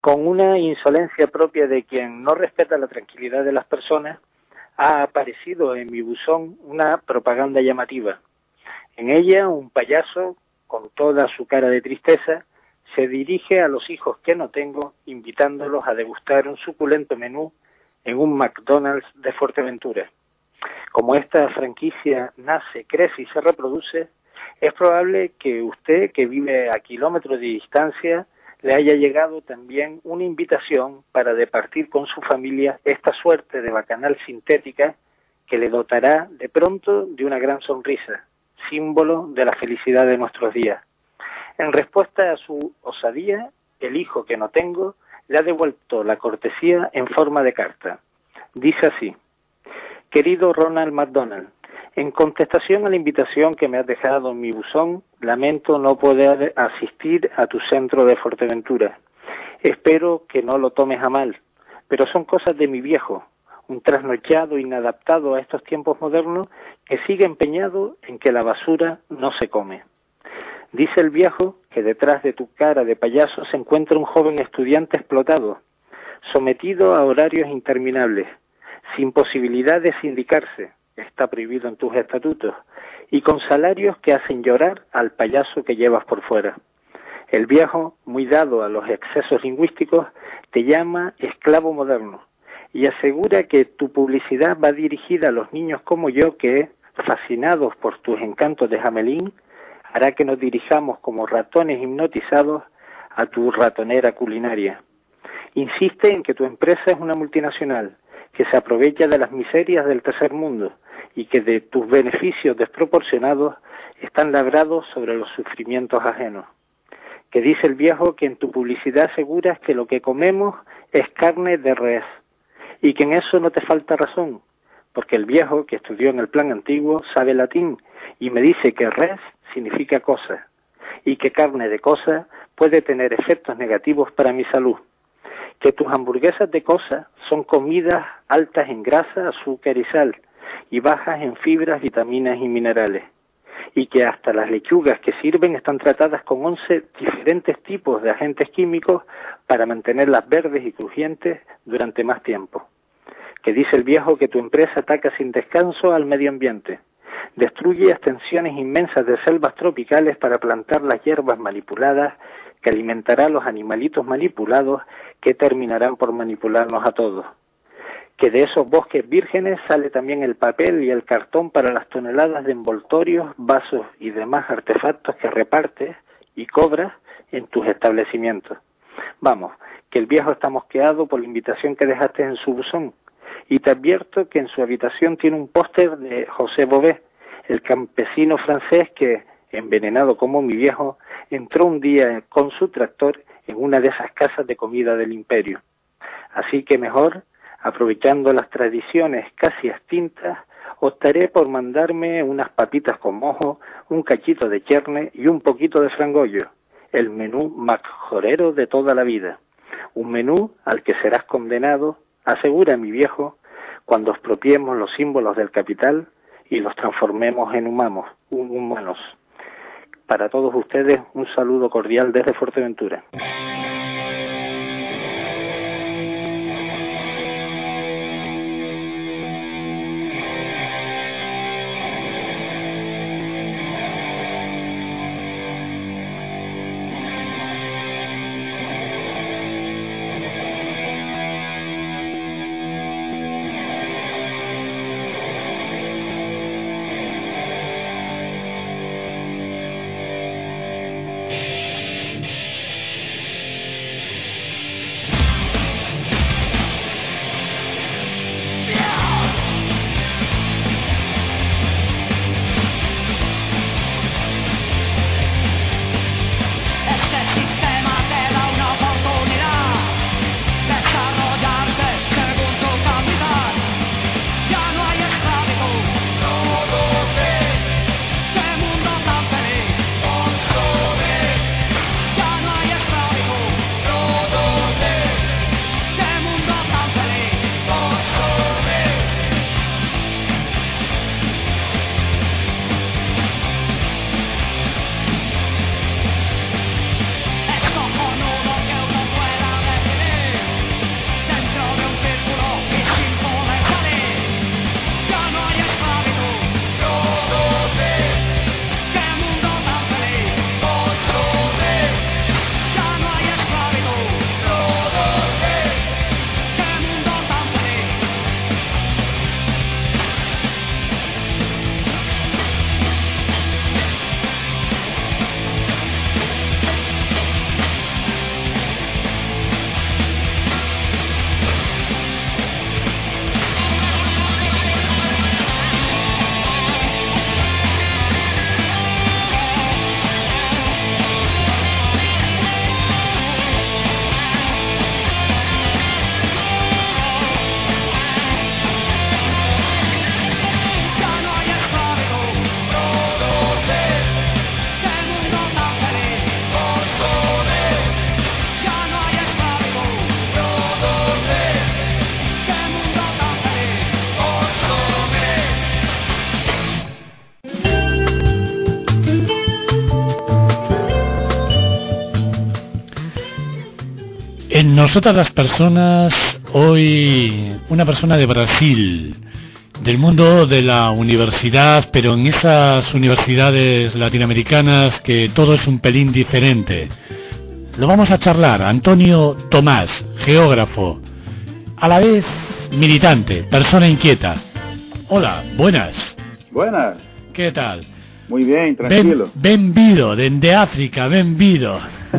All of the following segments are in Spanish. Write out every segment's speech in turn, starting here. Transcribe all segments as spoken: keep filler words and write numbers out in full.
Con una insolencia propia de quien no respeta la tranquilidad de las personas, ha aparecido en mi buzón una propaganda llamativa. En ella, un payaso, con toda su cara de tristeza, se dirige a los hijos que no tengo, invitándolos a degustar un suculento menú en un McDonald's de Fuerteventura. Como esta franquicia nace, crece y se reproduce, es probable que usted, que vive a kilómetros de distancia, le haya llegado también una invitación para departir con su familia esta suerte de bacanal sintética que le dotará de pronto de una gran sonrisa, símbolo de la felicidad de nuestros días. En respuesta a su osadía, el hijo que no tengo le ha devuelto la cortesía en forma de carta. Dice así: querido Ronald McDonald, en contestación a la invitación que me has dejado en mi buzón, lamento no poder asistir a tu centro de Fuerteventura. Espero que no lo tomes a mal, pero son cosas de mi viejo, un trasnochado inadaptado a estos tiempos modernos que sigue empeñado en que la basura no se come. Dice el viejo que detrás de tu cara de payaso se encuentra un joven estudiante explotado, sometido a horarios interminables, sin posibilidad de sindicarse, está prohibido en tus estatutos, y con salarios que hacen llorar al payaso que llevas por fuera. El viejo, muy dado a los excesos lingüísticos, te llama esclavo moderno y asegura que tu publicidad va dirigida a los niños como yo que, fascinados por tus encantos de Hamelín, hará que nos dirijamos como ratones hipnotizados a tu ratonera culinaria. Insiste en que tu empresa es una multinacional, que se aprovecha de las miserias del tercer mundo y que de tus beneficios desproporcionados están labrados sobre los sufrimientos ajenos. Que dice el viejo que en tu publicidad aseguras que lo que comemos es carne de res y que en eso no te falta razón, porque el viejo, que estudió en el plan antiguo, sabe latín y me dice que res significa cosa y que carne de cosa puede tener efectos negativos para mi salud. Que tus hamburguesas de cosa son comidas altas en grasa, azúcar y sal, y bajas en fibras, vitaminas y minerales, y que hasta las lechugas que sirven están tratadas con once diferentes tipos de agentes químicos para mantenerlas verdes y crujientes durante más tiempo. Que dice el viejo que tu empresa ataca sin descanso al medio ambiente, destruye extensiones inmensas de selvas tropicales para plantar las hierbas manipuladas que alimentará a los animalitos manipulados que terminarán por manipularnos a todos. Que de esos bosques vírgenes sale también el papel y el cartón para las toneladas de envoltorios, vasos y demás artefactos que repartes y cobras en tus establecimientos. Vamos, que el viejo está mosqueado por la invitación que dejaste en su buzón, y te advierto que en su habitación tiene un póster de José Bové, el campesino francés que, envenenado como mi viejo, entró un día con su tractor en una de esas casas de comida del imperio. Así que mejor, aprovechando las tradiciones casi extintas, optaré por mandarme unas papitas con mojo, un cachito de cherne y un poquito de frangollo, el menú majorero de toda la vida. Un menú al que serás condenado, asegura mi viejo, cuando expropiemos los símbolos del capital y los transformemos en humanos, humanos. Para todos ustedes, un saludo cordial desde Fuerteventura. En nosotras las personas, hoy una persona de Brasil, del mundo de la universidad, pero en esas universidades latinoamericanas que todo es un pelín diferente. Lo vamos a charlar. Antonio Tomás, geógrafo, a la vez militante, persona inquieta. Hola, buenas. Buenas. ¿Qué tal? Muy bien, tranquilo. Ben, benvido, dende África, benvido.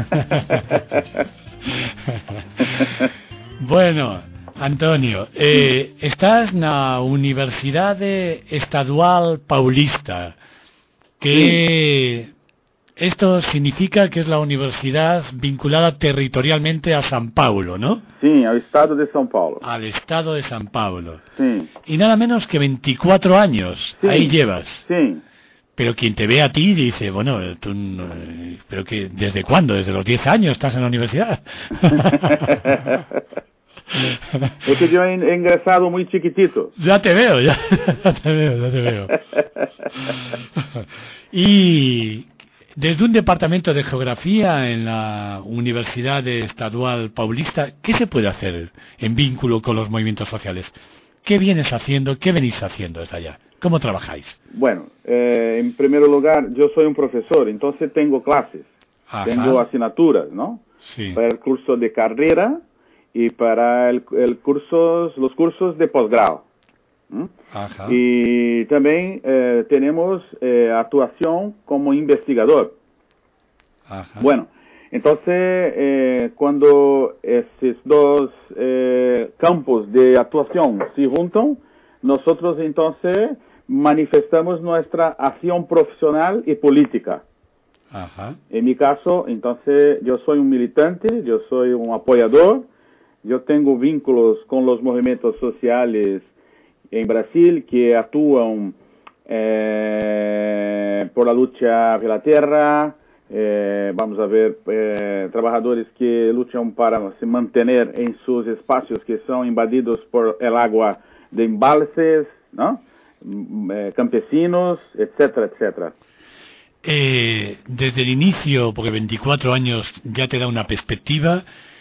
Bueno, Antonio, eh, estás na Universidade Estadual Paulista, que sí. Esto significa que es la universidad vinculada territorialmente a San Paulo, ¿no? Sí, al estado de São Paulo. Al estado de San Paulo. Sí. Y nada menos que veinticuatro años, sí. Ahí llevas. Sí. Pero quien te ve a ti dice, bueno, tú, pero que ¿desde cuándo? ¿Desde los diez años estás en la universidad? Es que yo he ingresado muy chiquitito. Ya te veo, ya, ya te veo, ya te veo. Y desde un departamento de geografía en la Universidad Estadual Paulista, ¿qué se puede hacer en vínculo con los movimientos sociales? ¿Qué vienes haciendo? ¿Qué venís haciendo desde allá? ¿Cómo trabajáis? Bueno, eh, en primer lugar, yo soy un profesor, entonces tengo clases, Ajá. tengo asignaturas, ¿no? Sí. Para el curso de carrera y para el, el cursos, los cursos de posgrado. ¿Mm? Ajá. Y también eh, tenemos eh, actuación como investigador. Ajá. Bueno, entonces eh, cuando esos dos eh, campos de actuación se juntan, nosotros entonces manifestamos nuestra acción profesional y política. Ajá. En mi caso, entonces, yo soy un militante, yo soy un apoyador, yo tengo vínculos con los movimientos sociales en Brasil que actúan eh, por la lucha de la tierra, eh, vamos a ver, eh, trabajadores que luchan para se mantener en sus espacios que son invadidos por el agua de embalses, ¿no? Eh, campesinos, etcétera, etcétera. Eh, desde el inicio, porque veinticuatro años ya te da una perspectiva,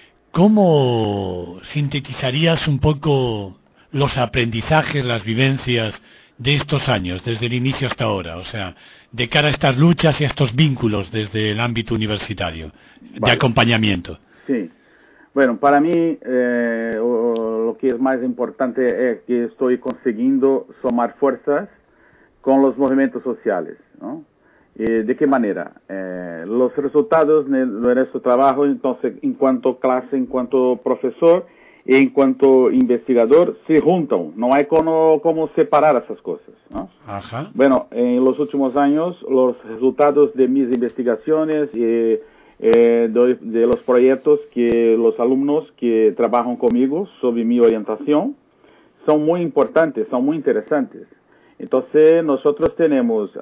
¿cómo sintetizarías un poco los aprendizajes, las vivencias de estos años, desde el inicio hasta ahora? O sea, de cara a estas luchas y a estos vínculos desde el ámbito universitario, de vale. acompañamiento. Sí. Bueno, para mí eh, lo que es más importante es que estoy consiguiendo sumar fuerzas con los movimientos sociales, ¿no? Eh, ¿De qué manera? Eh, los resultados de nuestro trabajo, entonces, en cuanto clase, en cuanto profesor y en cuanto investigador, se juntan. No hay cómo, cómo separar esas cosas, ¿no? Ajá. Bueno, en los últimos años, los resultados de mis investigaciones y Eh, de, de los proyectos que los alumnos que trabajan conmigo sobre mi orientación son muy importantes, son muy interesantes. Entonces nosotros tenemos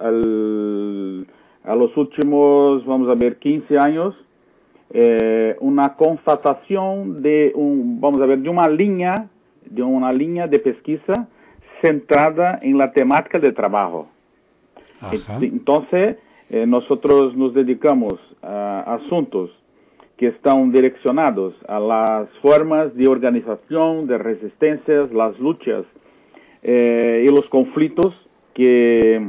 al, a los últimos, vamos a ver, quince años, eh, una constatación de un, vamos a ver, de una línea, de una línea de pesquisa centrada en la temática de trabajo. Ajá. Entonces, Eh, nosotros nos dedicamos a asuntos que están direccionados a las formas de organización, de resistencias, las luchas eh, y los conflictos que,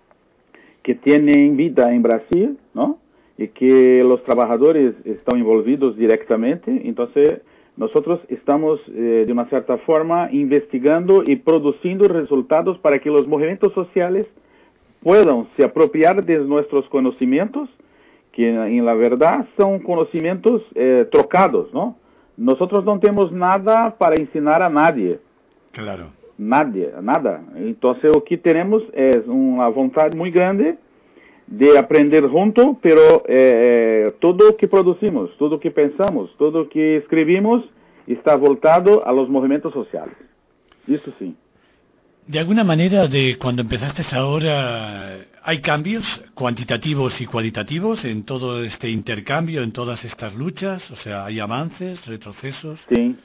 que tienen vida en Brasil, ¿no? Y que los trabajadores están envolvidos directamente. Entonces, nosotros estamos, eh, de una cierta forma, investigando y produciendo resultados para que los movimientos sociales puedan se apropiar de nuestros conocimientos, que en la verdad son conocimientos eh, trocados, ¿no? Nosotros no tenemos nada para ensinar a nadie. Claro. Nadie, nada. Entonces lo que tenemos es una voluntad muy grande de aprender juntos, pero eh, todo lo que producimos, todo lo que pensamos, todo lo que escribimos está voltado a los movimientos sociales. Eso sí. De alguna manera, de cuando empezaste ahora, ¿hay cambios cuantitativos y cualitativos en todo este intercambio, en todas estas luchas? O sea, ¿hay avances, retrocesos? Sí,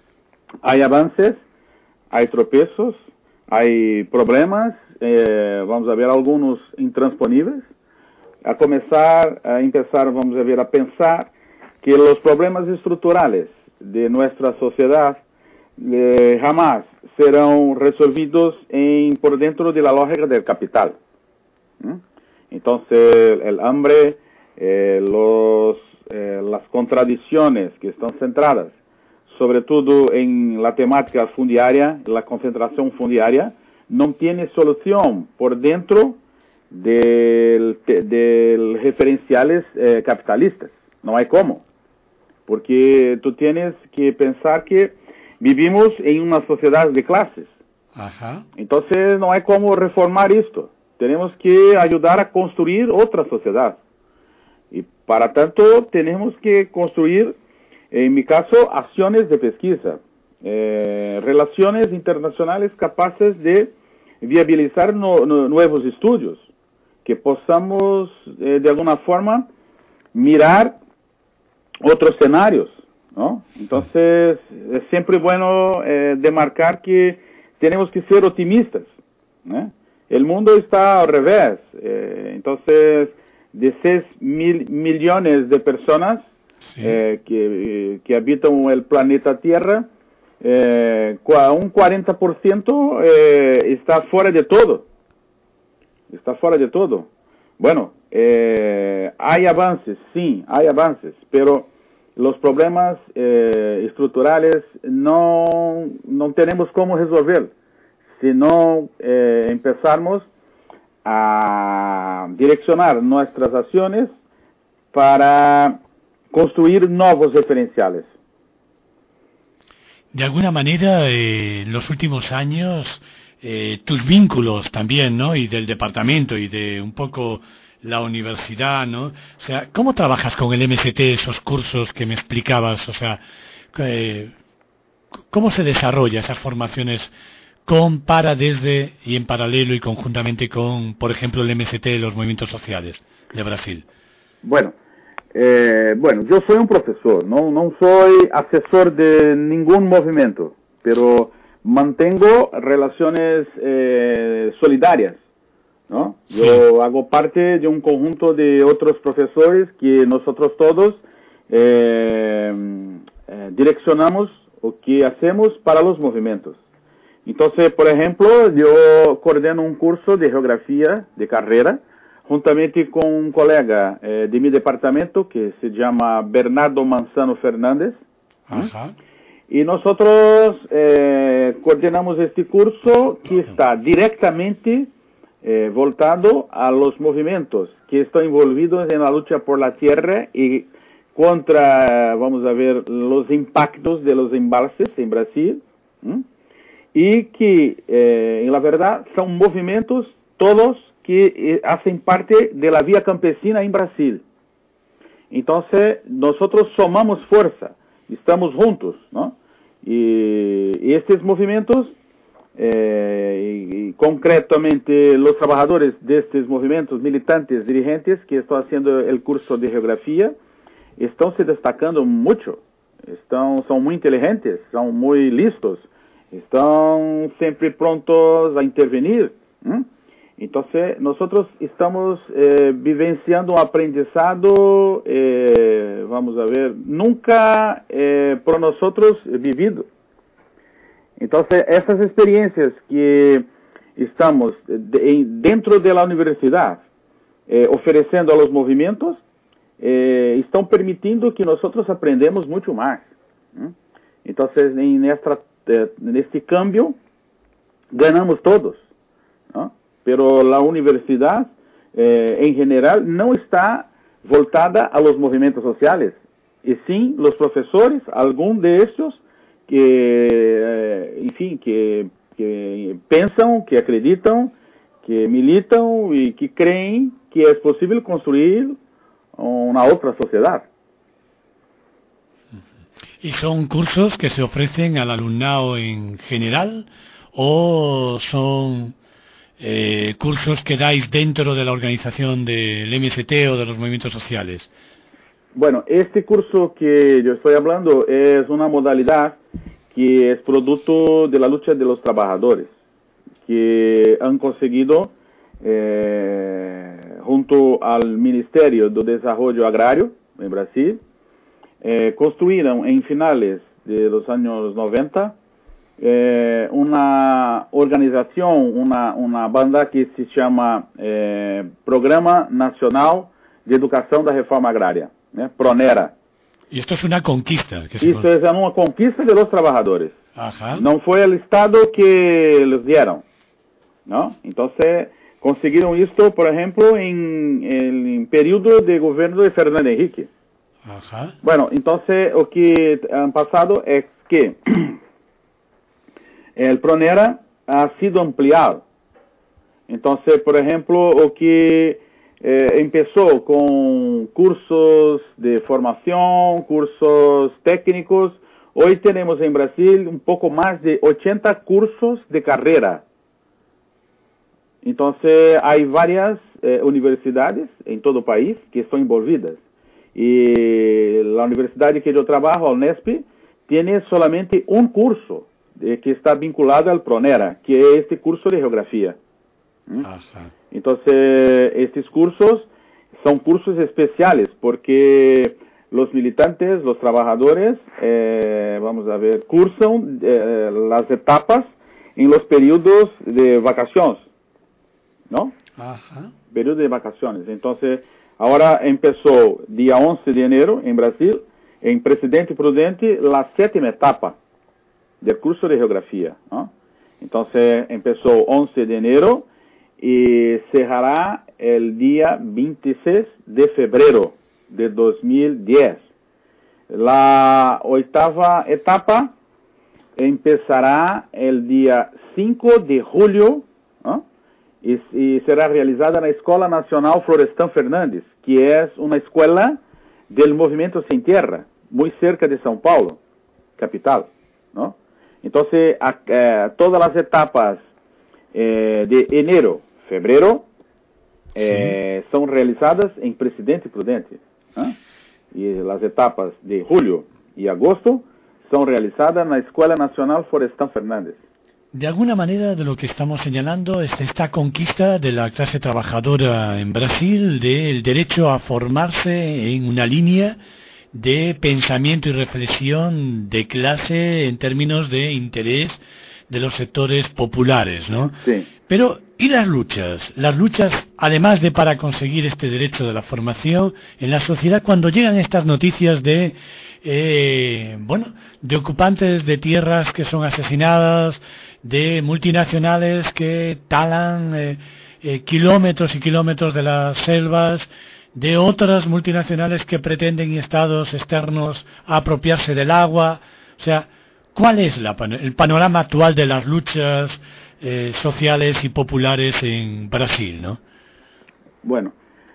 hay avances, hay tropiezos, hay problemas, eh, vamos a ver algunos intransponíveis. A comenzar, a empezar, vamos a ver, a pensar que los problemas estructurales de nuestra sociedad eh, jamás serán resolvidos en, por dentro de la lógica del capital. ¿Mm? Entonces, el hambre, eh, los, eh, las contradicciones que están centradas, sobre todo en la temática fundiaria, la concentración fundiaria, no tiene solución por dentro del, del referenciales eh, capitalistas. No hay cómo. Porque tú tienes que pensar que vivimos en una sociedad de clases. Ajá. Entonces no hay cómo reformar esto. Tenemos que ayudar a construir otra sociedad. Y para tanto tenemos que construir, en mi caso, acciones de pesquisa, eh, relaciones internacionales capaces de viabilizar no, no, nuevos estudios, que podamos eh, de alguna forma mirar otros escenarios, ¿no? Entonces es siempre bueno eh, demarcar que tenemos que ser optimistas, ¿eh? El mundo está al revés, eh, entonces de seis mil millones de personas sí. eh, que, que habitan el planeta Tierra, eh, un cuarenta por ciento eh, está fuera de todo, está fuera de todo. Bueno, eh, hay avances, sí, hay avances, pero los problemas eh, estructurales no, no tenemos cómo resolver si no eh, empezamos a direccionar nuestras acciones para construir nuevos referenciales. De alguna manera, eh, en los últimos años, eh, tus vínculos también, ¿no? Y del departamento y de un poco la universidad, ¿no? O sea, ¿cómo trabajas con el M S T, esos cursos que me explicabas? O sea, eh, ¿cómo se desarrolla esas formaciones con, para, desde y en paralelo y conjuntamente con, por ejemplo, el M S T, los movimientos sociales de Brasil? Bueno, eh, bueno, yo soy un profesor, no, no soy asesor de ningún movimiento, pero mantengo relaciones eh, solidarias, ¿no? Sí. Yo hago parte de un conjunto de otros profesores que nosotros todos eh, eh, direccionamos o que hacemos para los movimientos. Entonces, por ejemplo, yo coordeno un curso de geografía de carrera juntamente con un colega eh, de mi departamento que se llama Bernardo Manzano Fernández. Ajá. Y nosotros eh, coordinamos este curso que está directamente eh, voltado a los movimientos que están envolvidos en la lucha por la tierra y contra, vamos a ver, los impactos de los embalses en Brasil. ¿Mm? Y que, eh, en la verdad, son movimientos todos que eh, hacen parte de la vía campesina en Brasil. Entonces, nosotros somamos fuerza, estamos juntos, ¿no? Y, y estos movimientos, eh, y, y concretamente los trabajadores de estos movimientos, militantes, dirigentes que están haciendo el curso de geografía, están se destacando mucho, están, son muy inteligentes, son muy listos, están siempre prontos a intervenir. ¿Mm? Entonces, nosotros estamos eh, vivenciando un aprendizado, eh, vamos a ver, nunca eh, por nosotros vivido. Entonces, esas experiencias que estamos de, dentro de la universidad eh, ofreciendo a los movimientos, eh, están permitiendo que nosotros aprendamos mucho más. ¿Mm? Entonces, en, esta, en este cambio, ganamos todos, ¿no? Pero la universidad, eh, en general, no está voltada a los movimientos sociales. Y sí, los profesores, algunos de ellos, que, eh, en fin, que, que piensan, que acreditan, que militan y que creen que es posible construir una otra sociedad. ¿Y son cursos que se ofrecen al alumnado en general o son eh, cursos que dais dentro de la organización del M S T o de los movimientos sociales? Bueno, este curso que yo estoy hablando es una modalidad que es producto de la lucha de los trabajadores, que han conseguido, eh, junto al Ministerio de Desarrollo Agrario en Brasil, eh, construyeron en finales de los años noventa, eh, una organización, una, una banda que se llama eh, Programa Nacional de Educación da Reforma Agraria, ¿eh? PRONERA. Y esto es una conquista. Que Isso se... é uma conquista de los trabajadores. Ajá. Não foi o Estado que les dieron, ¿no? Entonces, conseguiram isto, por exemplo, em, em período de governo de Fernando Henrique. Ajá. Bueno, entonces, o que han pasado es que el PRONERA ha sido ampliado. Entonces, por ejemplo, o que eh, empezó con cursos de formación, cursos técnicos, hoy tenemos en Brasil un poco más de ochenta cursos de carrera. Entonces, hay varias eh, universidades en todo el país que están envolvidas. Y la universidad que yo trabajo, a Unesp, tiene solamente un curso eh, que está vinculado al PRONERA, que es este curso de geografía. ¿Mm? Ajá. Entonces, estos cursos son cursos especiales porque los militantes, los trabajadores, eh, vamos a ver, cursan eh, las etapas en los periodos de vacaciones, ¿no? Ajá. Periodo de vacaciones. Entonces, ahora empezó día once de enero en Brasil, en Presidente Prudente, la séptima etapa del curso de geografía, ¿no? Entonces, empezó once de enero y cerrará el día veintiséis de febrero de dos mil diez. La octava etapa empezará el día cinco de julio, ¿no? y, y será realizada en la Escola Nacional Florestan Fernandes, que es una escuela del Movimiento Sem Tierra, muy cerca de São Paulo, capital, ¿no? Entonces, a, eh, todas las etapas eh, de enero, febrero, eh, sí. son realizadas en Presidente Prudente, ¿eh? Y las etapas de julio y agosto son realizadas en la Escuela Nacional Florestan Fernandes. De alguna manera, de lo que estamos señalando es esta conquista de la clase trabajadora en Brasil del derecho a formarse en una línea de pensamiento y reflexión de clase en términos de interés de los sectores populares, ¿no? Sí. Pero, ¿y las luchas? Las luchas, además de para conseguir este derecho de la formación en la sociedad, cuando llegan estas noticias de, eh, bueno, de ocupantes de tierras que son asesinadas, de multinacionales que talan eh, eh, kilómetros y kilómetros de las selvas, de otras multinacionales que pretenden, y estados externos, apropiarse del agua. O sea, ¿cuál es la, el panorama actual de las luchas eh, sociales y populares en Brasil, no? Bueno,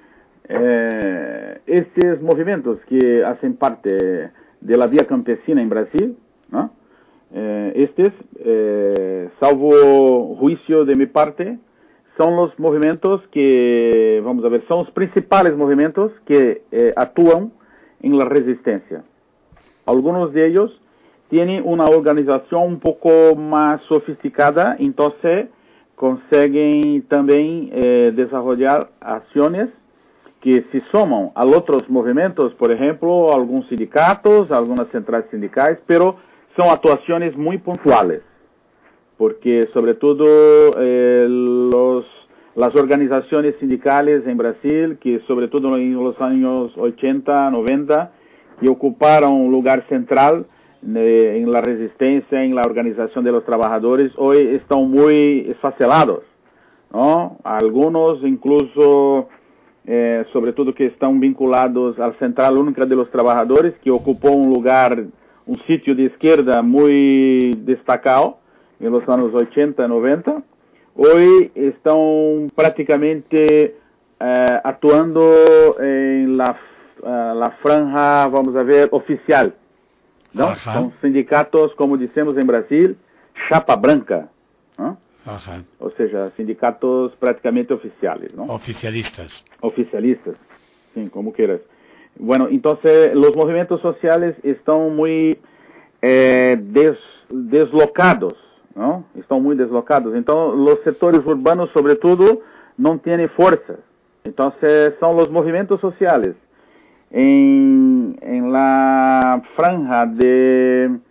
eh, estos movimientos que hacen parte de la vía campesina en Brasil, ¿no? Eh, estos, eh, salvo juicio de mi parte, son los movimientos que, vamos a ver, son los principales movimientos que eh, actúan en la resistencia. Algunos de ellos tienen una organización un poco más sofisticada, entonces consiguen también eh, desarrollar acciones que se suman a otros movimientos, por ejemplo, algunos sindicatos, algunas centrales sindicales, pero son actuaciones muy puntuales, porque sobre todo eh, los, las organizaciones sindicales en Brasil, que sobre todo en los años ochenta, noventa, que ocuparon un lugar central eh, en la resistencia, en la organización de los trabajadores, hoy están muy esfacelados, ¿no? Algunos incluso, eh, sobre todo que están vinculados a la Central Única de los Trabajadores, que ocupó un lugar, un sitio de izquierda muy destacado en los años ochenta, noventa, hoy están prácticamente eh, actuando en la, uh, la franja, vamos a ver, oficial, ¿no? Ajá. Son sindicatos, como decimos en Brasil, chapa branca, ¿no? Ajá. O sea, sindicatos prácticamente oficiales, ¿no? Oficialistas. Oficialistas, sí, como quieras. Bueno, entonces los movimientos sociales están muy eh, des, deslocados, ¿no? Están muy deslocados. Entonces los sectores urbanos, sobre todo, no tienen fuerza. Entonces son los movimientos sociales en, en la franja de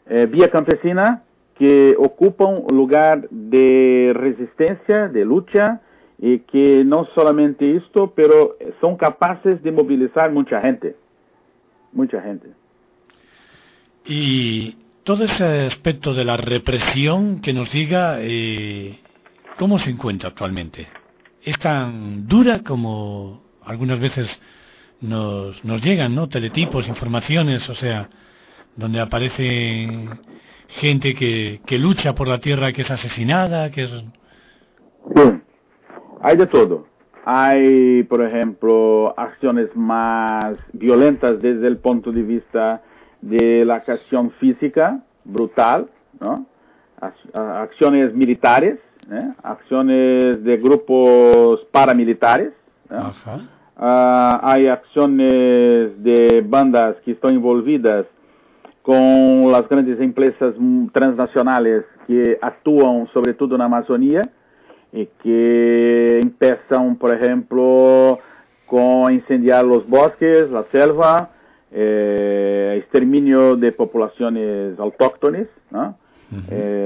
eh, vía campesina que ocupan un lugar de resistencia, de lucha, y que no solamente esto, pero son capaces de movilizar mucha gente, mucha gente. Y todo ese aspecto de la represión, que nos diga eh, cómo se encuentra actualmente. ¿Es tan dura como algunas veces nos, nos llegan, ¿no? Teletipos, informaciones, o sea, donde aparece gente que, que lucha por la tierra, que es asesinada, que es... Sí, hay de todo. Hay, por ejemplo, acciones más violentas desde el punto de vista de la acción física, brutal, ¿no? Acciones militares, ¿eh? Acciones de grupos paramilitares, ¿no? Ajá. Uh, hay acciones de bandas que están envolvidas con las grandes empresas transnacionales que actúan sobre todo en la Amazonía y que empiezan, por ejemplo, con incendiar los bosques, la selva, eh, exterminio de poblaciones autóctones, ¿no? Uh-huh.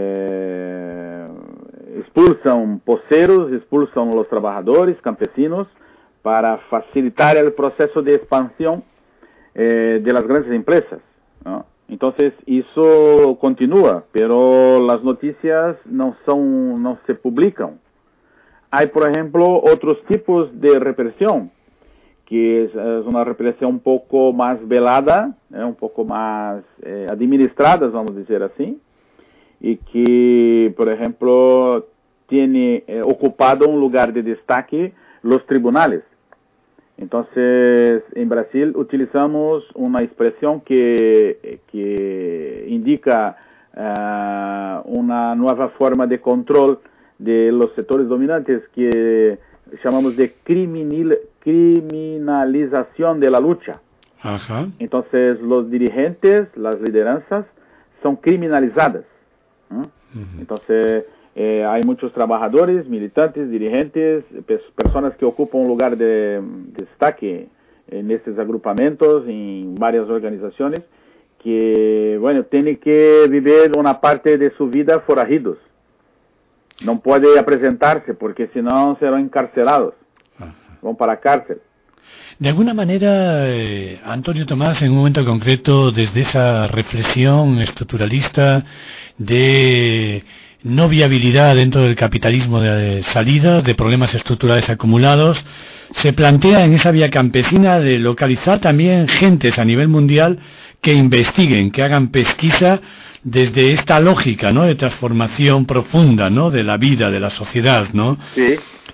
eh, expulsan poceros, expulsan los trabajadores, campesinos, para facilitar el proceso de expansión eh, de las grandes empresas, ¿no? Entonces, eso continúa, pero las noticias no son, no se publican. Hay, por ejemplo, otros tipos de represión, que es, es una represión un poco más velada, ¿eh? Un poco más eh, administrada, vamos a decir así, y que, por ejemplo, tiene eh, ocupado un lugar de destaque los tribunales. Entonces, en Brasil utilizamos una expresión que, que indica uh, una nueva forma de control de los sectores dominantes que llamamos de criminal, criminalización de la lucha. Ajá. Entonces, los dirigentes, las lideranzas, son criminalizadas, ¿no? Uh-huh. Entonces, Eh, hay muchos trabajadores, militantes, dirigentes, pers- personas que ocupan un lugar de, de destaque en estos agrupamientos, en varias organizaciones, que, bueno, tienen que vivir una parte de su vida forajidos. No puede presentarse porque si no serán encarcelados. Ajá. Van para la cárcel. De alguna manera, eh, Antonio Tomás, en un momento concreto, desde esa reflexión estructuralista de no viabilidad dentro del capitalismo de salida, de problemas estructurales acumulados, se plantea en esa vía campesina de localizar también gentes a nivel mundial que investiguen, que hagan pesquisa desde esta lógica, ¿no?, de transformación profunda, ¿no?, de la vida, de la sociedad, ¿no? Sí.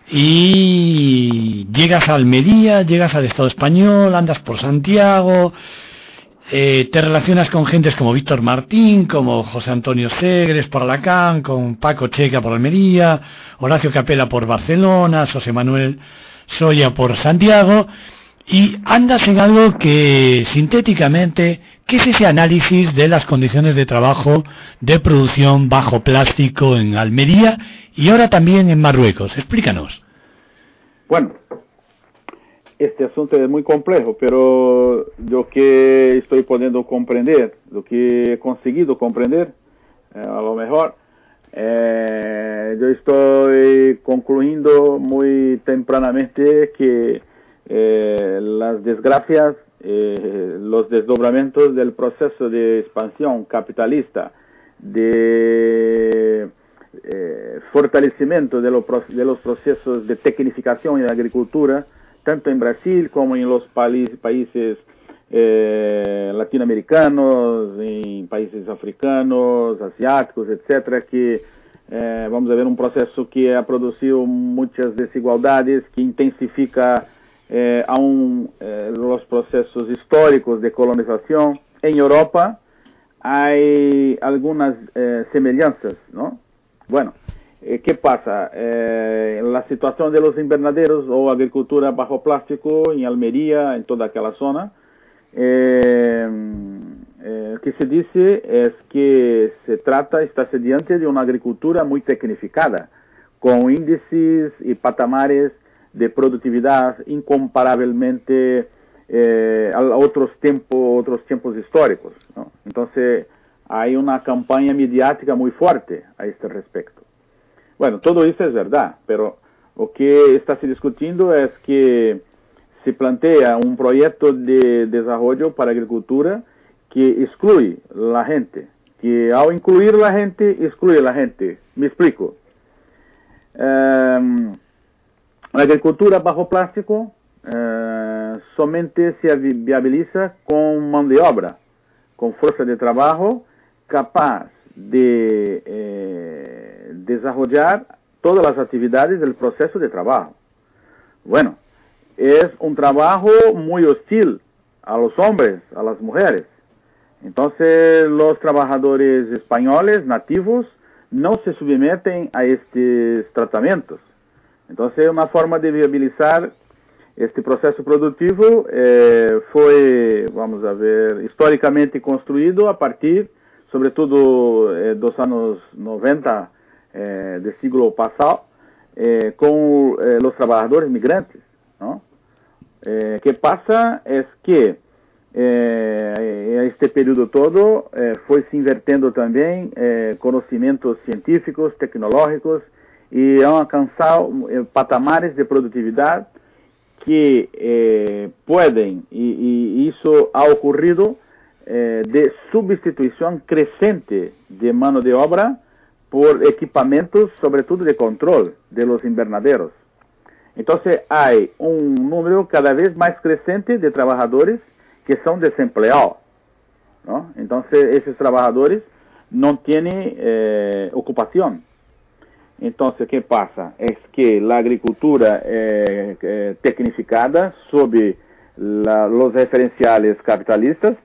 Y llegas a Almería, llegas al Estado español, andas por Santiago, Eh, te relacionas con gentes como Víctor Martín, como José Antonio Segres por Alacant, con Paco Checa por Almería, Horacio Capella por Barcelona, José Manuel Soya por Santiago, y andas en algo que, sintéticamente, ¿qué es ese análisis de las condiciones de trabajo, de producción bajo plástico en Almería y ahora también en Marruecos? Explícanos. Bueno, este asunto es muy complejo, pero lo que estoy pudiendo comprender, lo que he conseguido comprender, eh, a lo mejor, eh, yo estoy concluyendo muy tempranamente que eh, las desgracias, eh, los desdobramientos del proceso de expansión capitalista, de eh, fortalecimiento de, lo, de los procesos de tecnificación en la agricultura, tanto en Brasil como en los países eh, latinoamericanos, en países africanos, asiáticos, etcétera, que eh, vamos a ver un proceso que ha producido muchas desigualdades, que intensifica eh, aún eh, los procesos históricos de colonización. En Europa hay algunas eh, semejanzas, ¿no? Bueno, ¿qué pasa? Eh, la situación de los invernaderos o agricultura bajo plástico en Almería, en toda aquella zona, eh, eh, que se dice es que se trata, está diante de una agricultura muy tecnificada, con índices y patamares de productividad incomparablemente eh, a otros tiempos, otros tiempos históricos, ¿no? Entonces, hay una campaña mediática muy fuerte a este respecto. Bueno, todo eso es verdad, pero lo que está se discutiendo es que se plantea un proyecto de desarrollo para agricultura que excluye la gente, que al incluir la gente, excluye la gente. Me explico. Um, la agricultura bajo plástico uh, somente se viabiliza con mano de obra, con fuerza de trabajo capaz de eh, desarrollar todas las actividades del proceso de trabajo. Bueno, es un trabajo muy hostil a los hombres, a las mujeres. Entonces, los trabajadores españoles nativos no se someten a estos tratamientos. Entonces, una forma de viabilizar este proceso productivo eh, fue, vamos a ver, históricamente construido a partir, sobre todo, eh, dos años noventa eh, del siglo pasado, eh, con eh, los trabajadores migrantes, ¿no? Eh, ¿Qué pasa? Es que eh, en este periodo todo eh, fue se invirtiendo también eh, conocimientos científicos, tecnológicos, y han alcanzado eh, patamares de productividad que eh, pueden, y, y eso ha ocurrido, eh, de sustitución creciente de mano de obra por equipamientos, sobre todo de control de los invernaderos. Entonces hay un número cada vez más creciente de trabajadores que son desempleados, ¿no? Entonces esos trabajadores no tienen eh, ocupación. Entonces, ¿qué pasa? Es que la agricultura eh, eh, tecnificada sobre la, los referenciales capitalistas,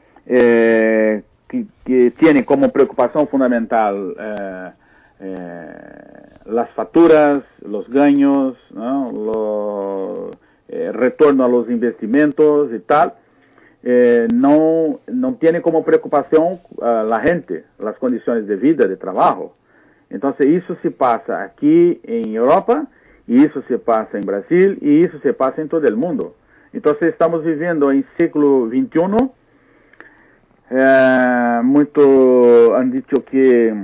eh, que, que tiene como preocupación fundamental eh, eh, las facturas, los gaños, ¿no? Lo, eh, retorno a los investimentos y tal, eh, no, no tiene como preocupación uh, la gente, las condiciones de vida, de trabajo. Entonces, eso se pasa aquí en Europa, y eso se pasa en Brasil, y eso se pasa en todo el mundo. Entonces, estamos viviendo en siglo veintiuno. Eh, mucho han dicho que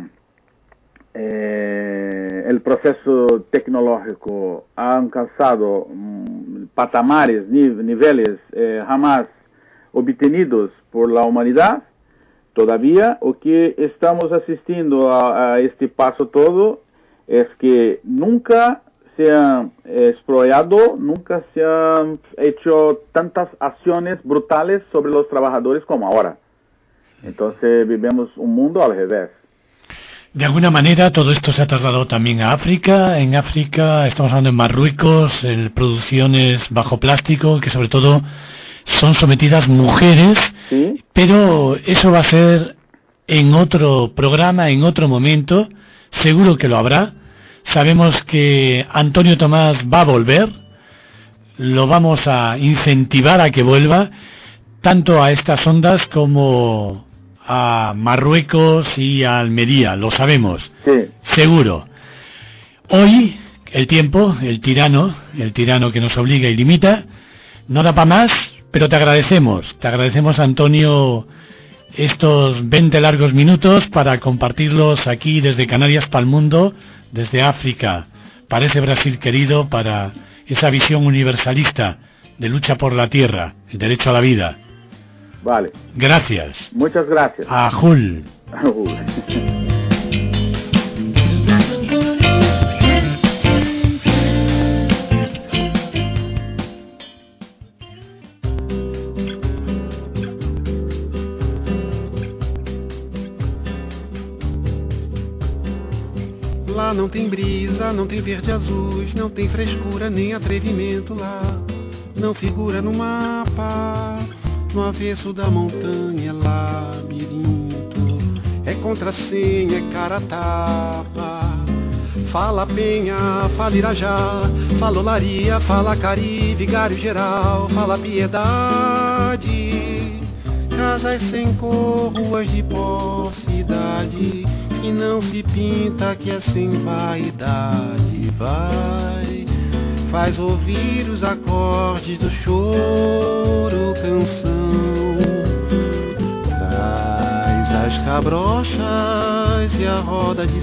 eh, el proceso tecnológico ha alcanzado um, patamares, niveles eh, jamás obtenidos por la humanidad. Todavía, o que estamos asistiendo a, a este paso todo es que nunca se han explorado, nunca se han hecho tantas acciones brutales sobre los trabajadores como ahora. Entonces vivimos un mundo al revés. De alguna manera todo esto se ha trasladado también a África. En África estamos hablando en Marruecos, en producciones bajo plástico, que sobre todo son sometidas mujeres, ¿sí? Pero eso va a ser en otro programa, en otro momento, seguro que lo habrá. Sabemos que Antonio Tomás va a volver, lo vamos a incentivar a que vuelva, tanto a estas ondas como a Marruecos y a Almería, lo sabemos, sí. Seguro. Hoy, el tiempo, el tirano, el tirano que nos obliga y limita, no da para más. Pero te agradecemos, te agradecemos, Antonio, estos veinte largos minutos para compartirlos aquí desde Canarias para el mundo, desde África, para ese Brasil querido, para esa visión universalista de lucha por la tierra, el derecho a la vida. Vale. Gracias. Muchas gracias. A Jul. Lá não tem brisa, não tem verde azuis, não tem frescura nem atrevimento lá. Não figura no mapa, no avesso da montanha é labirinto. É contrassenha, é cara a tapa. Fala Penha, fala Irajá, fala Olaria, fala Cari, Vigário Geral, fala Piedade. Casas sem cor, ruas de pó, cidade que não se pinta, que é sem vaidade. Vai, faz ouvir os acordes do choro, canção. Traz a as cabrochas e a roda de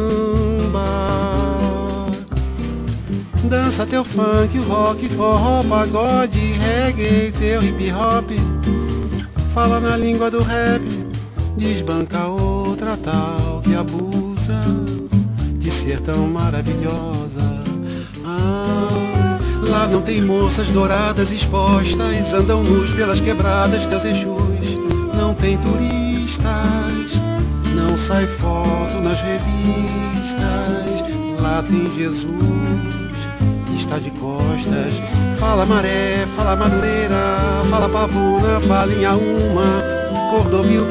samba. Dança teu funk, rock, forró, pagode, reggae, teu hip hop. Fala na língua do rap, desbanca outra tal que abusa de ser tão maravilhosa. Ah, lá não tem moças douradas expostas, andam nus pelas quebradas, teus Exus. Não tem turistas, não sai foto nas revistas. Lá tem Jesus, que está de costas. Fala Maré, fala Madureira, fala Pavuna, fala Inhaúma, Cordovil,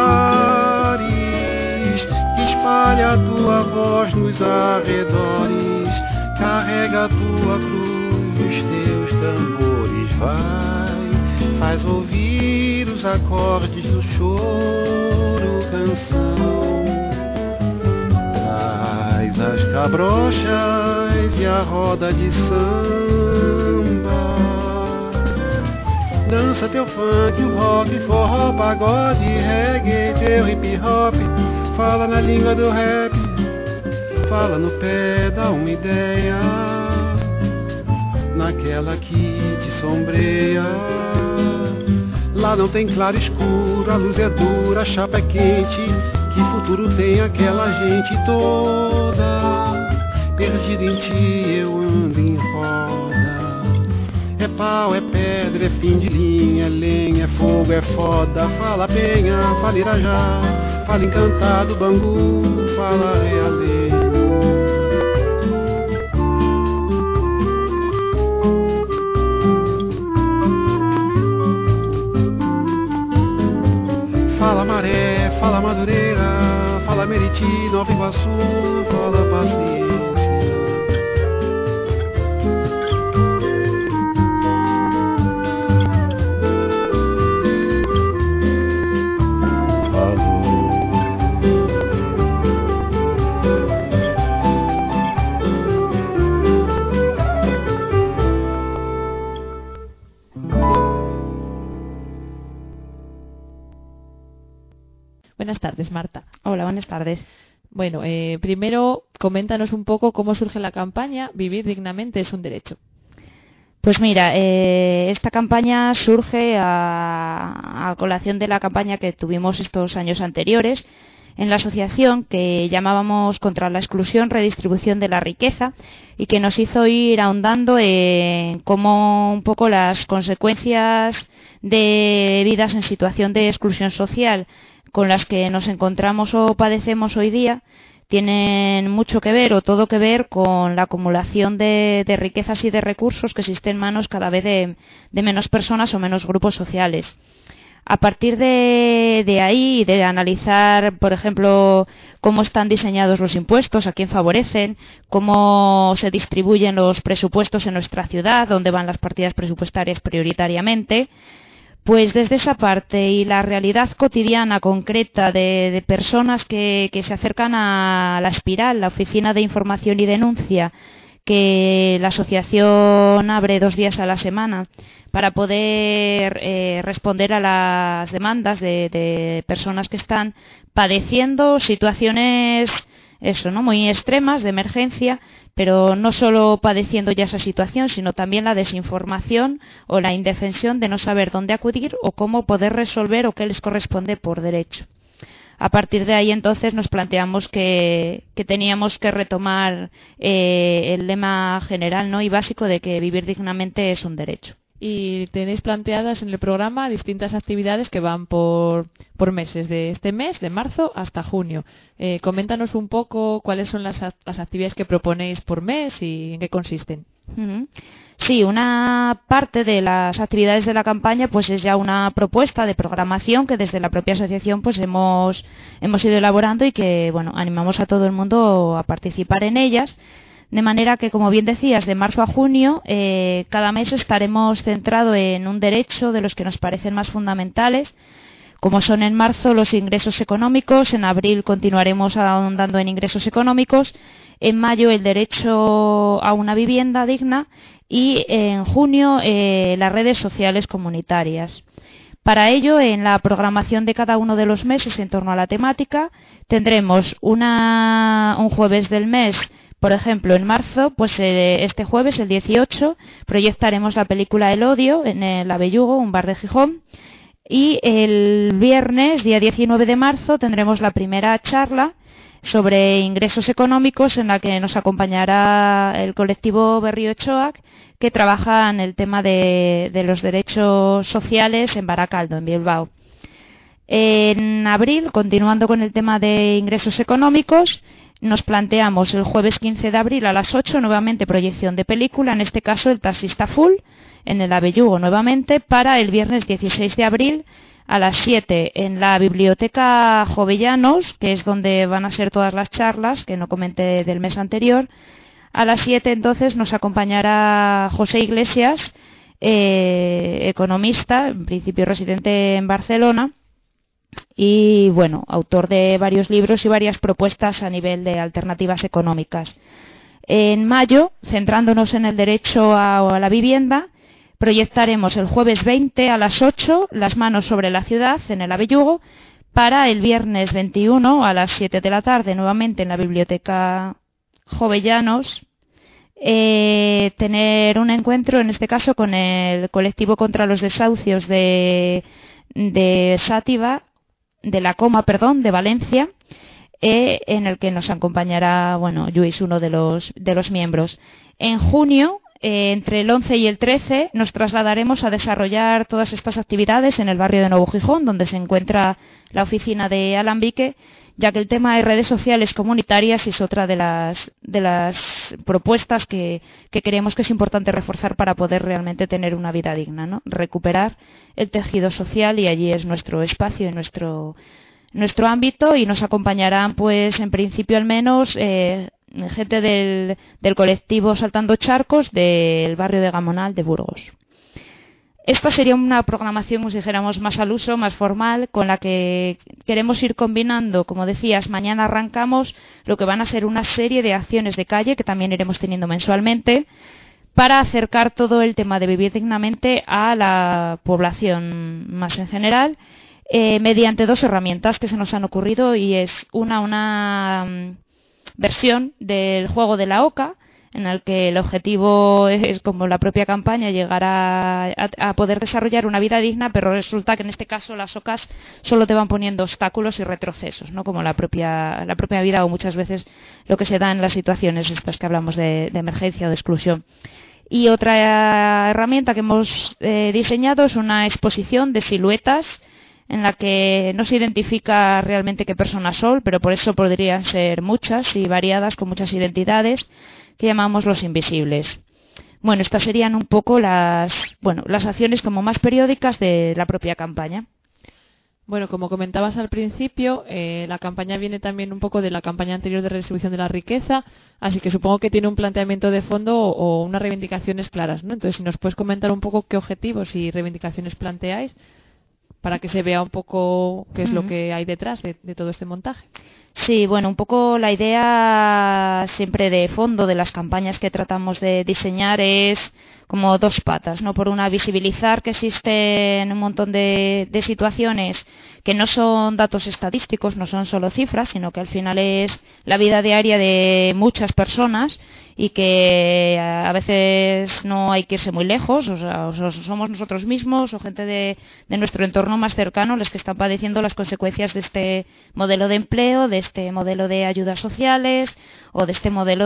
Pilares. Espalha a tua voz nos arredores, carrega a tua cruz, os teus tambores. Vai, faz ouvir os acordes do choro, canção. Traz as cabrochas e a roda de samba. Dança teu funk, o rock, forró, pagode, reggae, teu hip hop. Fala na língua do rap, fala no pé, dá uma ideia, naquela que te sombreia. Lá não tem claro escuro, a luz é dura, a chapa é quente. Que futuro tem aquela gente toda? Perdido em ti eu ando em roda. É pau, é pedra, é fim de linha, é lenha, é fogo, é foda. Fala Penha, fala Irajá, fala Encantado, Bangu, fala Realengo. Fala Maré, fala Madureira, fala Meriti, Nova Iguaçu, fala Paciência. Buenas tardes, Marta. Hola, buenas tardes. Bueno, eh, primero coméntanos un poco cómo surge la campaña Vivir dignamente es un derecho. Pues mira, eh, esta campaña surge a, a colación de la campaña que tuvimos estos años anteriores en la asociación que llamábamos Contra la Exclusión, Redistribución de la Riqueza, y que nos hizo ir ahondando en cómo un poco las consecuencias de vidas en situación de exclusión social con las que nos encontramos o padecemos hoy día tienen mucho que ver o todo que ver con la acumulación de, de riquezas y de recursos que existen en manos cada vez de, de menos personas o menos grupos sociales. A partir de, de ahí, de analizar, por ejemplo, cómo están diseñados los impuestos, a quién favorecen, cómo se distribuyen los presupuestos en nuestra ciudad, dónde van las partidas presupuestarias prioritariamente, pues desde esa parte y la realidad cotidiana concreta de, de personas que, que se acercan a la Espiral, la Oficina de Información y Denuncia, que la asociación abre dos días a la semana para poder eh, responder a las demandas de, de personas que están padeciendo situaciones eso, ¿no? muy extremas de emergencia, pero no solo padeciendo ya esa situación, sino también la desinformación o la indefensión de no saber dónde acudir o cómo poder resolver o qué les corresponde por derecho. A partir de ahí entonces nos planteamos que, que teníamos que retomar eh, el lema general, ¿no? y básico de que vivir dignamente es un derecho. Y tenéis planteadas en el programa distintas actividades que van por, por meses, de este mes, de marzo hasta junio. Eh, coméntanos un poco cuáles son las, las actividades que proponéis por mes y en qué consisten. Uh-huh. Sí, una parte de las actividades de la campaña pues es ya una propuesta de programación que desde la propia asociación pues hemos, hemos ido elaborando y que bueno animamos a todo el mundo a participar en ellas. De manera que, como bien decías, de marzo a junio, eh, cada mes estaremos centrados en un derecho de los que nos parecen más fundamentales, como son en marzo los ingresos económicos, en abril continuaremos ahondando en ingresos económicos, en mayo el derecho a una vivienda digna y en junio eh, las redes sociales comunitarias. Para ello, en la programación de cada uno de los meses en torno a la temática, tendremos una, un jueves del mes, por ejemplo, en marzo, pues eh, este jueves, el dieciocho, proyectaremos la película El Odio en el Abellugo, un bar de Gijón. Y el viernes, día diecinueve de marzo, tendremos la primera charla sobre ingresos económicos en la que nos acompañará el colectivo Berriochoac, que trabaja en el tema de, de los derechos sociales en Baracaldo, en Bilbao. En abril, continuando con el tema de ingresos económicos, nos planteamos el jueves quince de abril a las ocho, nuevamente proyección de película, en este caso El taxista full, en el Abellugo nuevamente, para el viernes dieciséis de abril a las siete en la Biblioteca Jovellanos, que es donde van a ser todas las charlas, que no comenté del mes anterior. A las siete entonces nos acompañará José Iglesias, eh, economista, en principio residente en Barcelona, y bueno, autor de varios libros y varias propuestas a nivel de alternativas económicas. En mayo, centrándonos en el derecho a, a la vivienda, proyectaremos el jueves veinte a las ocho Las manos sobre la ciudad en el Abellugo, para el viernes veintiuno a las siete de la tarde, nuevamente en la Biblioteca Jovellanos, eh, tener un encuentro, en este caso, con el colectivo contra los desahucios de, de Sátiva, de la Coma, perdón, de Valencia, eh, en el que nos acompañará, bueno, Lluís, uno de los, de los miembros. En junio, eh, entre el once y el trece, nos trasladaremos a desarrollar todas estas actividades en el barrio de Nuevo Gijón, donde se encuentra la oficina de Alambique, ya que el tema de redes sociales comunitarias es otra de las, de las propuestas que, que creemos que es importante reforzar para poder realmente tener una vida digna, ¿no? Recuperar el tejido social, y allí es nuestro espacio y nuestro, nuestro ámbito, y nos acompañarán, pues, en principio al menos, eh, gente del, del colectivo Saltando Charcos del barrio de Gamonal de Burgos. Esta sería una programación, como si dijéramos, más al uso, más formal, con la que queremos ir combinando, como decías, mañana arrancamos lo que van a ser una serie de acciones de calle que también iremos teniendo mensualmente, para acercar todo el tema de vivir dignamente a la población más en general, eh, mediante dos herramientas que se nos han ocurrido, y es una, una um, versión del juego de la OCA, en el que el objetivo es, como la propia campaña, llegar a, a, a poder desarrollar una vida digna, pero resulta que en este caso las OCAs solo te van poniendo obstáculos y retrocesos, ¿no? Como la propia, la propia vida, o muchas veces lo que se da en las situaciones estas que hablamos de, de emergencia o de exclusión. Y otra herramienta que hemos eh, diseñado es una exposición de siluetas, en la que no se identifica realmente qué personas son, pero por eso podrían ser muchas y variadas, con muchas identidades, que llamamos los invisibles. Bueno, estas serían un poco las, bueno, las acciones como más periódicas de la propia campaña. Bueno, como comentabas al principio, eh, la campaña viene también un poco de la campaña anterior de redistribución de la riqueza, así que supongo que tiene un planteamiento de fondo o, o unas reivindicaciones claras, ¿no? Entonces, si nos puedes comentar un poco qué objetivos y reivindicaciones planteáis, para que se vea un poco qué es uh-huh. lo que hay detrás de, de todo este montaje. Sí, bueno, un poco la idea siempre de fondo de las campañas que tratamos de diseñar es como dos patas, ¿no? Por una, visibilizar que existen un montón de, de situaciones que no son datos estadísticos, no son solo cifras, sino que al final es la vida diaria de muchas personas, y que a veces no hay que irse muy lejos, o sea, o somos nosotros mismos o gente de, de nuestro entorno más cercano los que están padeciendo las consecuencias de este modelo de empleo, de este modelo de ayudas sociales, o de este modelo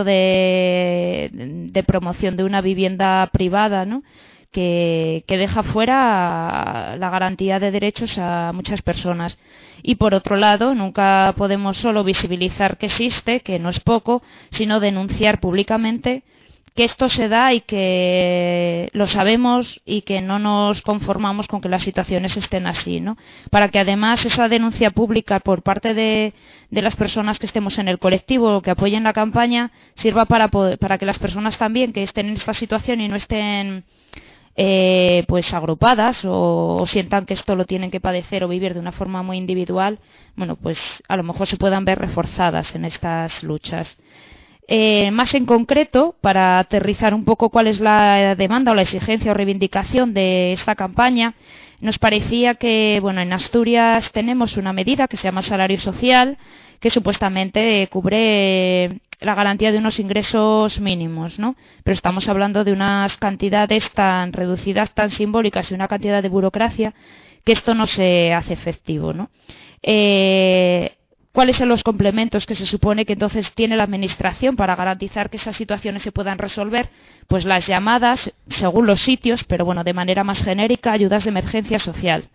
de, de promoción de una vivienda privada, ¿no? Que, que deja fuera la garantía de derechos a muchas personas. Y por otro lado, nunca podemos solo visibilizar que existe, que no es poco, sino denunciar públicamente que esto se da y que lo sabemos, y que no nos conformamos con que las situaciones estén así, ¿no? Para que además esa denuncia pública por parte de, de las personas que estemos en el colectivo o que apoyen la campaña sirva para, poder, para que las personas también que estén en esta situación y no estén Eh, pues agrupadas, o, o sientan que esto lo tienen que padecer o vivir de una forma muy individual, bueno, pues a lo mejor se puedan ver reforzadas en estas luchas. Eh, más en concreto, para aterrizar un poco cuál es la demanda o la exigencia o reivindicación de esta campaña, nos parecía que, bueno, en Asturias tenemos una medida que se llama salario social, que supuestamente cubre la garantía de unos ingresos mínimos, ¿no? Pero estamos hablando de unas cantidades tan reducidas, tan simbólicas y una cantidad de burocracia que esto no se hace efectivo, ¿no? Eh, ¿Cuáles son los complementos que se supone que entonces tiene la Administración para garantizar que esas situaciones se puedan resolver? Pues las llamadas, según los sitios, pero bueno, de manera más genérica, ayudas de emergencia social.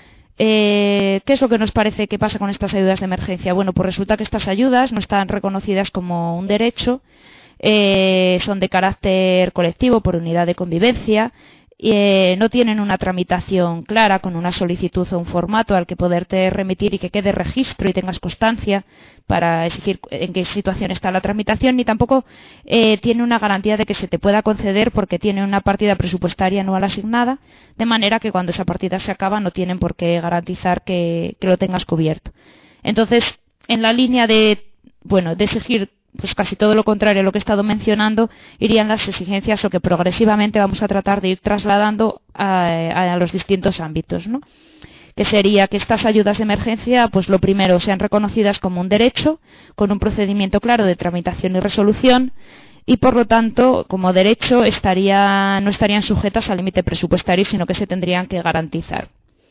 Eh, ¿Qué es lo que nos parece que pasa con estas ayudas de emergencia? Bueno, pues resulta que estas ayudas no están reconocidas como un derecho, eh, son de carácter colectivo por unidad de convivencia, eh, no tienen una tramitación clara con una solicitud o un formato al que poderte remitir y que quede registro y tengas constancia para exigir en qué situación está la tramitación, ni tampoco eh, tiene una garantía de que se te pueda conceder porque tiene una partida presupuestaria anual asignada, de manera que cuando esa partida se acaba no tienen por qué garantizar que, que lo tengas cubierto. Entonces, en la línea de, bueno, de exigir pues casi todo lo contrario a lo que he estado mencionando, irían las exigencias o que progresivamente vamos a tratar de ir trasladando a, a los distintos ámbitos, ¿no? Que sería que estas ayudas de emergencia, pues lo primero, sean reconocidas como un derecho, con un procedimiento claro de tramitación y resolución, y por lo tanto, como derecho, estaría, no estarían sujetas al límite presupuestario, sino que se tendrían que garantizar.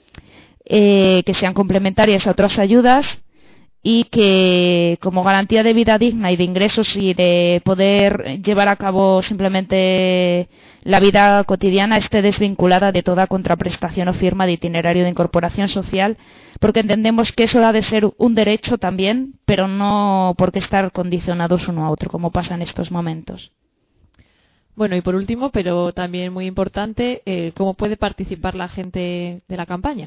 Eh, que sean complementarias a otras ayudas, y que como garantía de vida digna y de ingresos y de poder llevar a cabo simplemente la vida cotidiana esté desvinculada de toda contraprestación o firma de itinerario de incorporación social, porque entendemos que eso ha de ser un derecho también, pero no por qué estar condicionados uno a otro, como pasa en estos momentos. Bueno, y por último, pero también muy importante, eh, ¿cómo puede participar la gente de la campaña?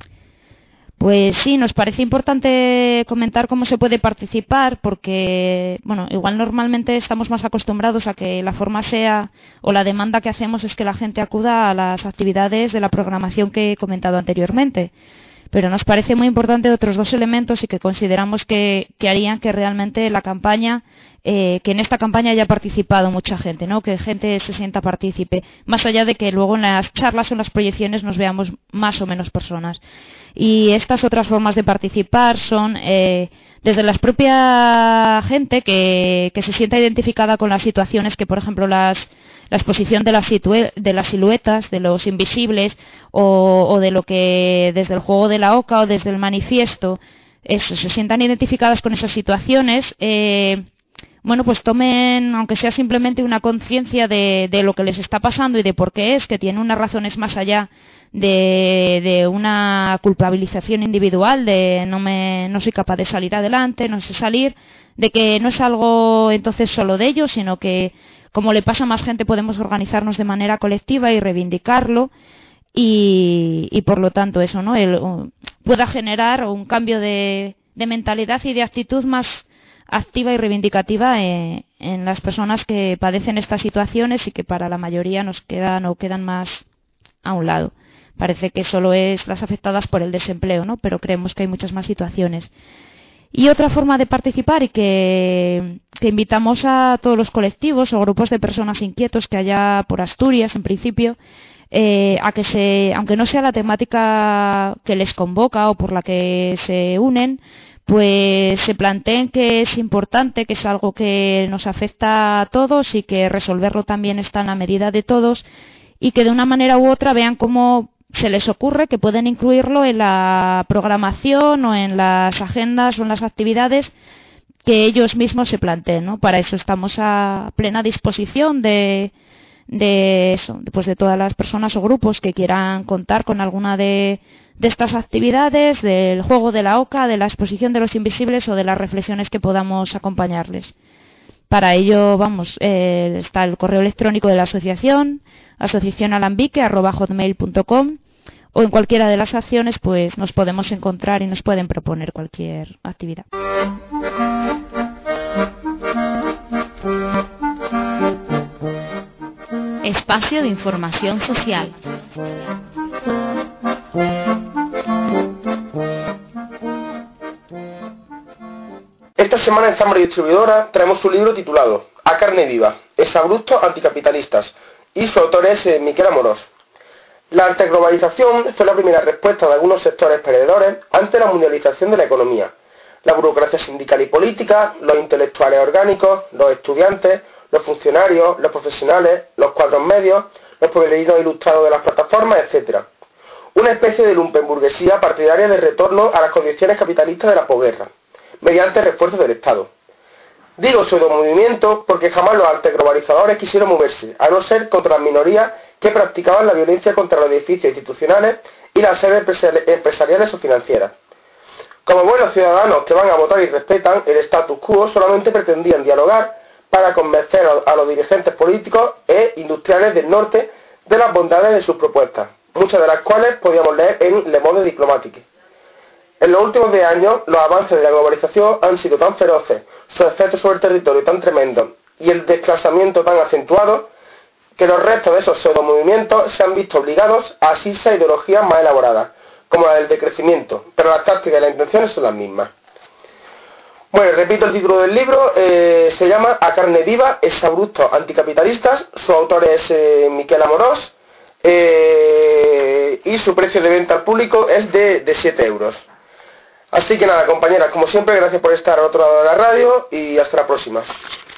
Pues sí, nos parece importante comentar cómo se puede participar porque, bueno, igual normalmente estamos más acostumbrados a que la forma sea o la demanda que hacemos es que la gente acuda a las actividades de la programación que he comentado anteriormente. Pero nos parece muy importante otros dos elementos y que consideramos que, que harían que realmente la campaña, eh, que en esta campaña haya participado mucha gente, ¿no? Que gente se sienta partícipe, más allá de que luego en las charlas o en las proyecciones nos veamos más o menos personas. Y estas otras formas de participar son eh, desde la propia gente que, que se sienta identificada con las situaciones que, por ejemplo, las la exposición de las, de las siluetas, de los invisibles, o, o de lo que desde el juego de la oca o desde el manifiesto, eso, se sientan identificadas con esas situaciones, eh, bueno, pues tomen, aunque sea simplemente una conciencia de, de lo que les está pasando y de por qué es, que tiene unas razones más allá de, de una culpabilización individual, de no me, no soy capaz de salir adelante, no sé salir, de que no es algo entonces solo de ellos, sino que como le pasa a más gente podemos organizarnos de manera colectiva y reivindicarlo y, y por lo tanto eso, ¿no? El, uh, pueda generar un cambio de, de mentalidad y de actitud más activa y reivindicativa en, en las personas que padecen estas situaciones y que para la mayoría nos quedan o quedan más a un lado. Parece que solo es las afectadas por el desempleo, ¿no? Pero creemos que hay muchas más situaciones. Y otra forma de participar y que, que invitamos a todos los colectivos o grupos de personas inquietos que haya por Asturias, en principio, eh, a que se, aunque no sea la temática que les convoca o por la que se unen, pues se planteen que es importante, que es algo que nos afecta a todos y que resolverlo también está en la medida de todos y que de una manera u otra vean cómo se les ocurre que pueden incluirlo en la programación o en las agendas o en las actividades que ellos mismos se planteen, ¿no? Para eso estamos a plena disposición de, de eso, pues de todas las personas o grupos que quieran contar con alguna de, de estas actividades, del juego de la oca, de la exposición de los invisibles o de las reflexiones que podamos acompañarles. Para ello, vamos, eh, está el correo electrónico de la asociación, asociación alambique arroba hotmail punto com, o en cualquiera de las acciones pues nos podemos encontrar y nos pueden proponer cualquier actividad. Espacio de información social. Esta semana en Zambra Distribuidora traemos un libro titulado A carne viva, exabrupto anticapitalistas, y su autor es eh, Miquel Amorós. La alterglobalización fue la primera respuesta de algunos sectores perdedores ante la mundialización de la economía. La burocracia sindical y política, los intelectuales orgánicos, los estudiantes, los funcionarios, los profesionales, los cuadros medios, los pueblerinos ilustrados de las plataformas, etcétera. Una especie de lumpenburguesía partidaria de retorno a las condiciones capitalistas de la posguerra, mediante refuerzo del Estado. Digo pseudomovimiento porque jamás los alterglobalizadores quisieron moverse, a no ser contra las minorías que practicaban la violencia contra los edificios institucionales y las sedes empresariales o financieras. Como buenos ciudadanos que van a votar y respetan el status quo, solamente pretendían dialogar para convencer a los dirigentes políticos e industriales del norte de las bondades de sus propuestas, muchas de las cuales podíamos leer en Le Monde Diplomatique. En los últimos diez años, los avances de la globalización han sido tan feroces, sus efectos sobre el territorio tan tremendos y el desplazamiento tan acentuado, que los restos de esos pseudomovimientos se han visto obligados a asirse a ideologías más elaboradas, como la del decrecimiento, pero las tácticas y las intenciones son las mismas. Bueno, repito el título del libro, eh, se llama A carne viva, exabruptos anticapitalistas, su autor es eh, Miquel Amorós, eh, y su precio de venta al público es de, de siete euros. Así que nada, compañeras, como siempre, gracias por estar al otro lado de la radio y hasta la próxima.